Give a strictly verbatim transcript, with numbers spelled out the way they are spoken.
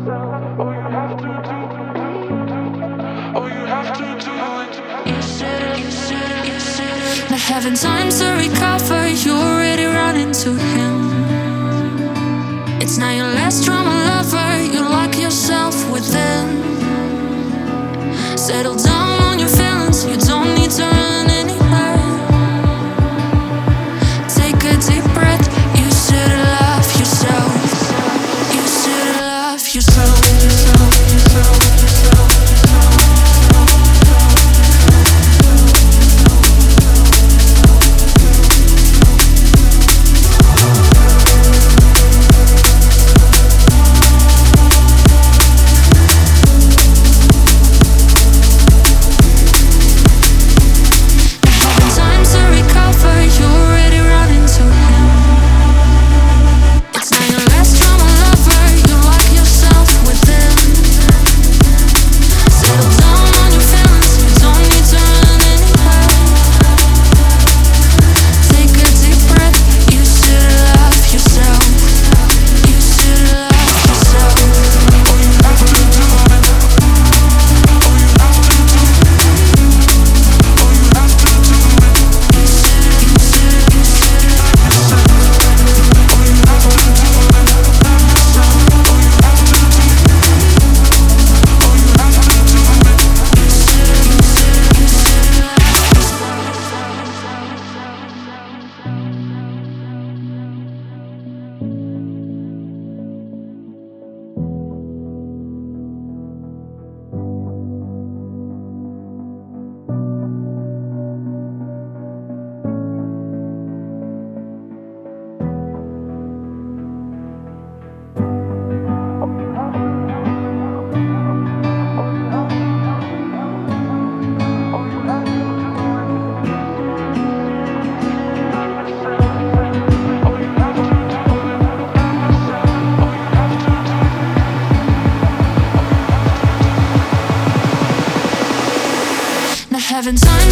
Oh, you have to do it. Oh, you have to do it. You said it, you said it, you said it. Not having time to recover, you already run into him. It's not your last drama lover, you lock yourself within. Settle down on your feelings, you don't need to run anywhere. Take a deep breath, you should love yourself. You should love yourself, yourself, yourself, yourself. Having time